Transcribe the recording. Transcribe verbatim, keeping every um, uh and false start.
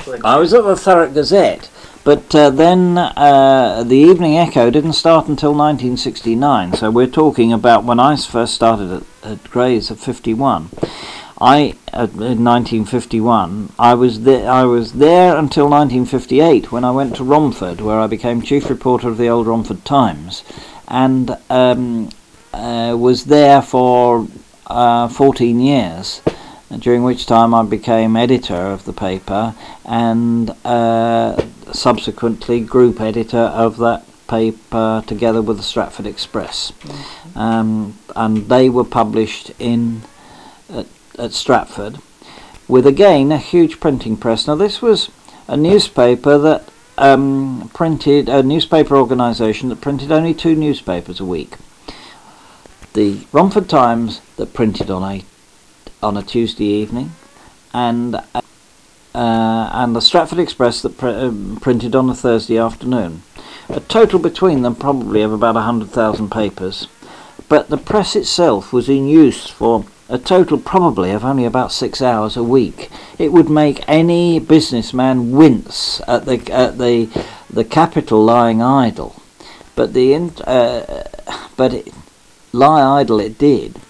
I was at the Thurrock Gazette, but uh, then uh, the Evening Echo didn't start until nineteen sixty-nine, so we're talking about when I first started at, at Gray's of fifty-one. I uh, in nineteen fifty-one, I was there. I was there until nineteen fifty-eight, when I went to Romford, where I became chief reporter of the Old Romford Times, and um, uh, was there for uh, fourteen years. During which time I became editor of the paper, and uh, subsequently group editor of that paper, together with the Stratford Express. Mm-hmm. um, and they were published in at, at Stratford, with again a huge printing press. Now this was a newspaper that um, printed, a newspaper organisation that printed only two newspapers a week. The Romford Times, that printed on a on a Tuesday evening, and uh, and the Stratford Express that pr um, printed on a Thursday afternoon. A total between them probably of about a hundred thousand papers, but the press itself was in use for a total probably of only about six hours a week. It would make any businessman wince at the at the the capital lying idle, but the uh, but it, lie idle it did.